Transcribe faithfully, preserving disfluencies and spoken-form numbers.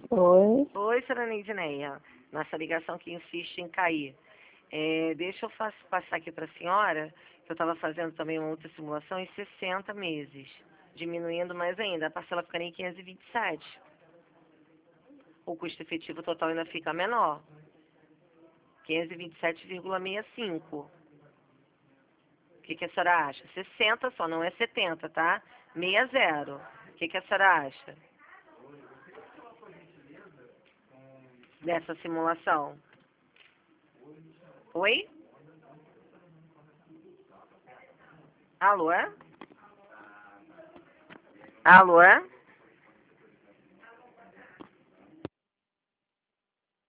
Oi. Oi, senhora Neidineia. Nossa ligação que insiste em cair. É, deixa eu fa- passar aqui para a senhora, que eu estava fazendo também uma outra simulação em sessenta meses, diminuindo mais ainda, a parcela ficaria em quinhentos e vinte e sete. O custo efetivo total ainda fica menor, quinhentos e vinte e sete vírgula sessenta e cinco. O que, que a senhora acha? sessenta só, não é setenta, tá? sessenta. O que, que a senhora acha dessa simulação? Oi? Alô, é? Alô, é?